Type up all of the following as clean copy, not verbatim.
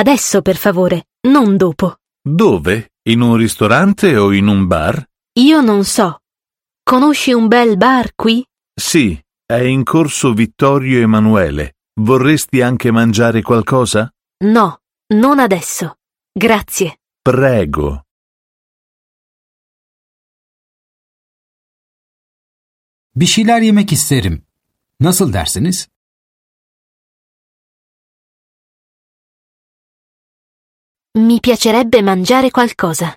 Adesso, per favore, non dopo. Dove? In un ristorante o in un bar? Io non so. Conosci un bel bar qui? Sì, è in corso Vittorio Emanuele. Vorresti anche mangiare qualcosa? No, non adesso. Grazie. Prego. Bir şeyler yemek isterim. Nasıl dersiniz? Mi piacerebbe mangiare qualcosa.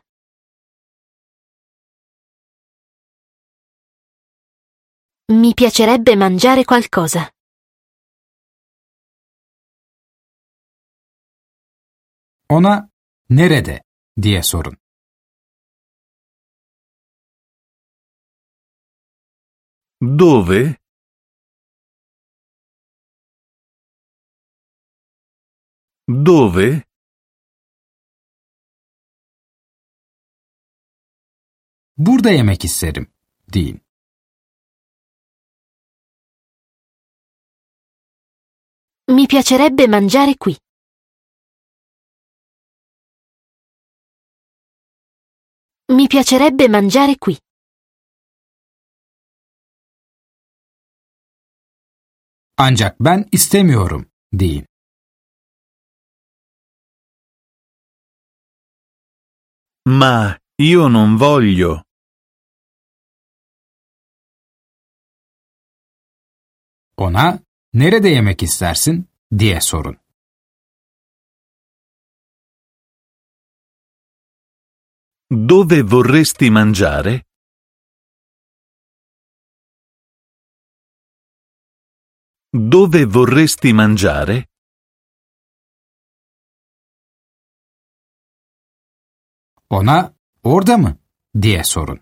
Mi piacerebbe mangiare qualcosa. Ona nerede diye sorun. Dove? Dove? Burada yemek isterim deyin. Mi piacerebbe mangiare qui. Mi piacerebbe mangiare qui. Ancak ben istemiyorum deyin. Ma io non voglio. Ona nerede yemek istersin diye sorun. Dove vorresti mangiare? Dove vorresti mangiare? Ona orada mı diye sorun.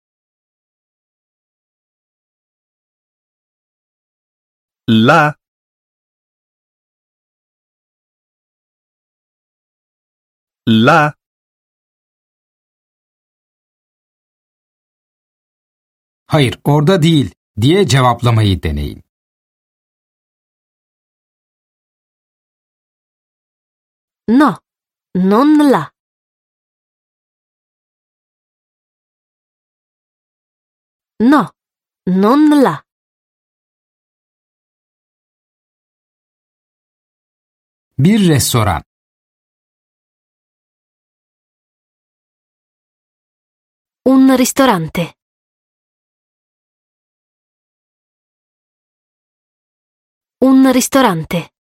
Là? Là? Hayır, orada değil diye cevaplamayı deneyin. No, non là. No, non là. Bir restoran. Un ristorante. Un ristorante.